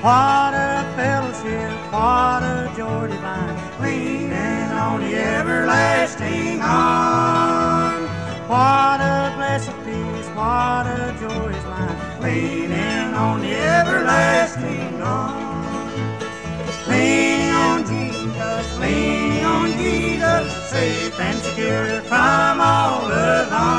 What a fellowship, what a joy divine, leaning on the everlasting arm. What a blessed peace, what a joy is mine, leaning on the everlasting arm. Leaning on Jesus, safe and secure from all alarm.